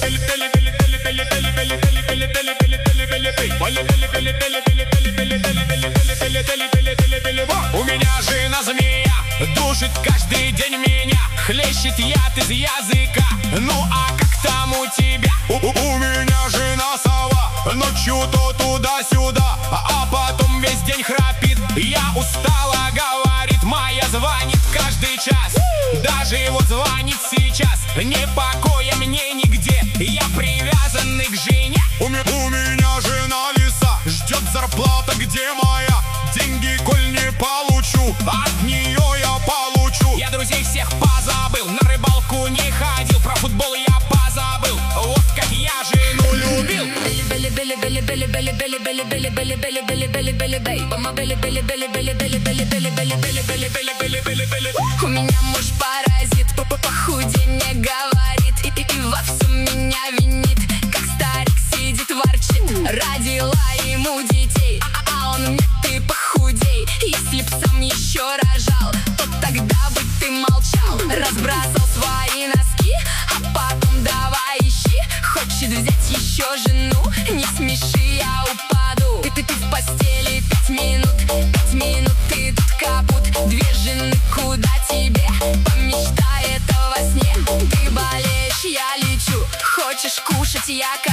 У меня жена змея, душит каждый день меня, хлещет яд из языка. Ну а как там у тебя? У меня жена сова, ночью то туда-сюда, а потом весь день храпит. Я устала, говорит, моя звонит каждый час. Даже вот звонит сейчас, не покоя мне нигде. Я привязанный к жене. У меня жена лиса, ждет зарплата, где моя? Деньги, коль не получу, от нее я получу. Я друзей всех позабыл, на рыбалку не ходил, про футбол я позабыл. Вот как я жену любил. У меня муж паразит, похудение говорит, и вовсю меня винит. Как старик сидит, ворчит, родила ему детей, а он мне: ты похудей. Если б сам еще рожал, то тогда бы ты молчал. Разбросал свои носки, а потом давай ищи. Хочет взять еще жену, не смеши, я упаду. Ты в постели 5 минут ты тут капут. 2 жены, куда тебе? Помечтай это во сне. Ты болеешь, я лечу. Хочешь кушать, я